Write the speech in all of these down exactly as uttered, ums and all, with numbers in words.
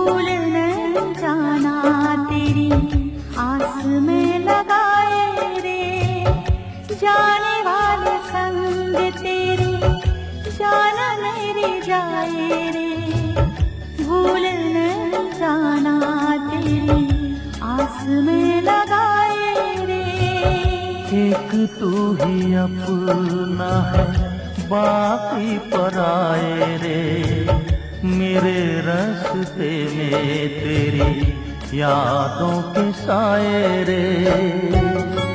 भूल न जाना तेरी आस में लगाए रे, जाने वाले संग तेरी जान मेरी जाए रे, भूल न जाना तेरी आस में लगाए रे। एक तू ही अपना है बाकी पराए रे, मेरे रास्ते में तेरी यादों के साए रे।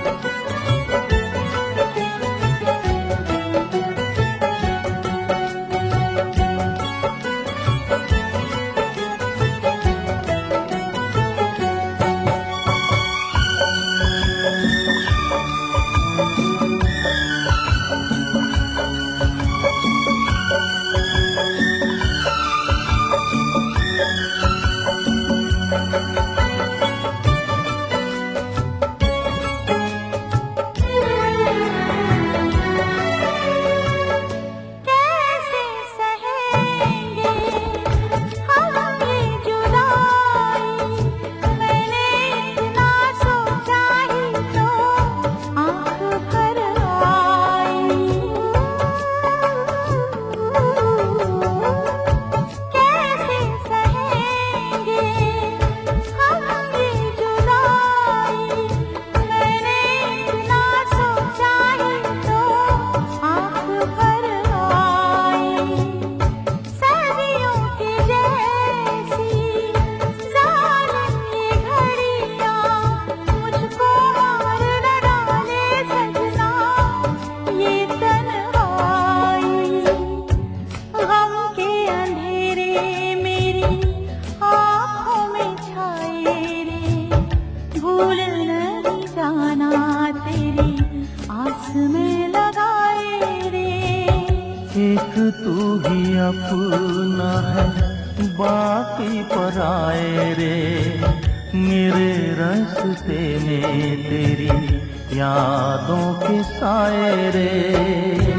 एक तू ही अपना है बाकी पराए रे, मेरे रास्ते में तेरी यादों के साए रे।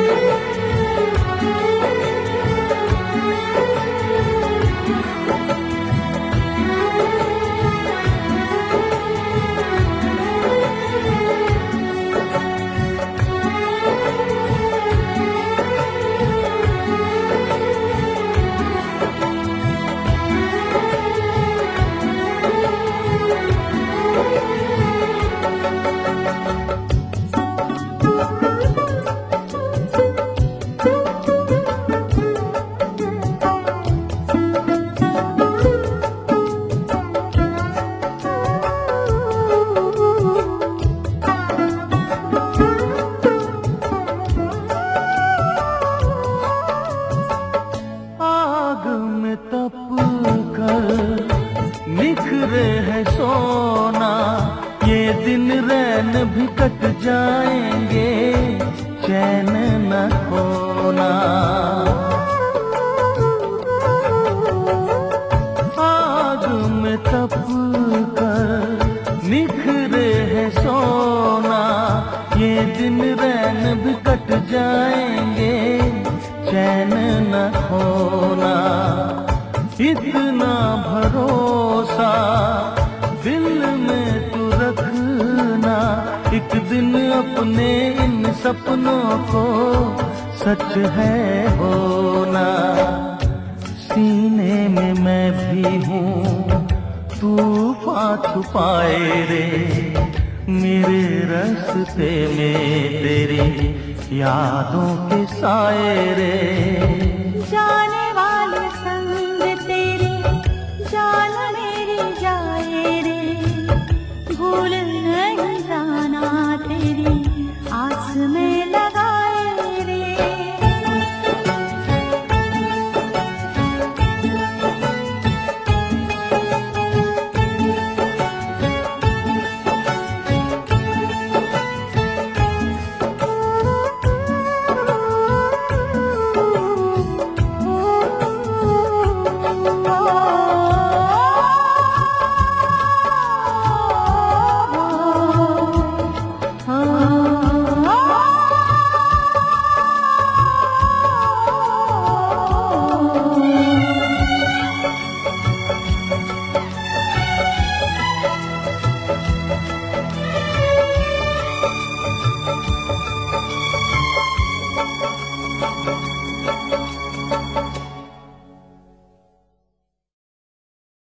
निखरे है सोना ये दिन रैन भी कट जाएंगे, चैन न खोना। आग में तप कर निखरे है सोना ये दिन रैन भी कट जाएंगे, चैन न खोना। इतना भरोसा दिल में तू रखना, एक दिन अपने इन सपनों को सच है होना। सीने में मैं भी हूँ तूफान छुपाए रे, मेरे रास्ते में तेरी यादों के साए रे।